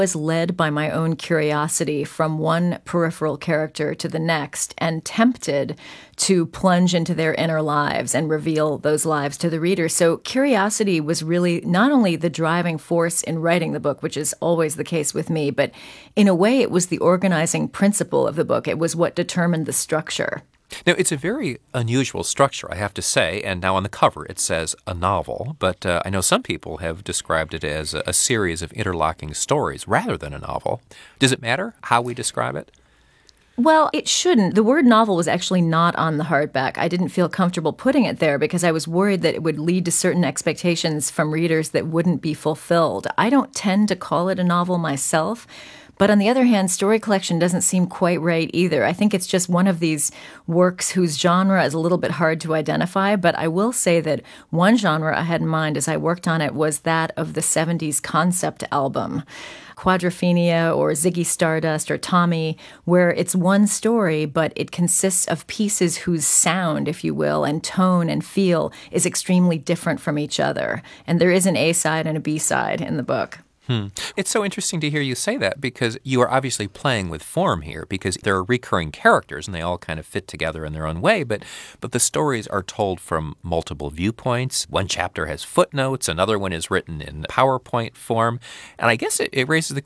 Was led by my own curiosity from one peripheral character to the next and tempted to plunge into their inner lives and reveal those lives to the reader. So curiosity was really not only the driving force in writing the book, which is always the case with me, but in a way it was the organizing principle of the book. It was what determined the structure. Now, it's a very unusual structure, I have to say, and now on the cover it says a novel, but I know some people have described it as a series of interlocking stories rather than a novel. Does it matter how we describe it? Well, it shouldn't. The word novel was actually not on the hardback. I didn't feel comfortable putting it there because I was worried that it would lead to certain expectations from readers that wouldn't be fulfilled. I don't tend to call it a novel myself. But on the other hand, story collection doesn't seem quite right either. I think it's just one of these works whose genre is a little bit hard to identify. But I will say that one genre I had in mind as I worked on it was that of the 70s concept album, Quadrophenia or Ziggy Stardust or Tommy, where it's one story, but it consists of pieces whose sound, if you will, and tone and feel is extremely different from each other. And there is an A-side and a B-side in the book. It's so interesting to hear you say that because you are obviously playing with form here because there are recurring characters and they all kind of fit together in their own way, but the stories are told from multiple viewpoints. One chapter has footnotes, another one is written in PowerPoint form, and I guess it raises the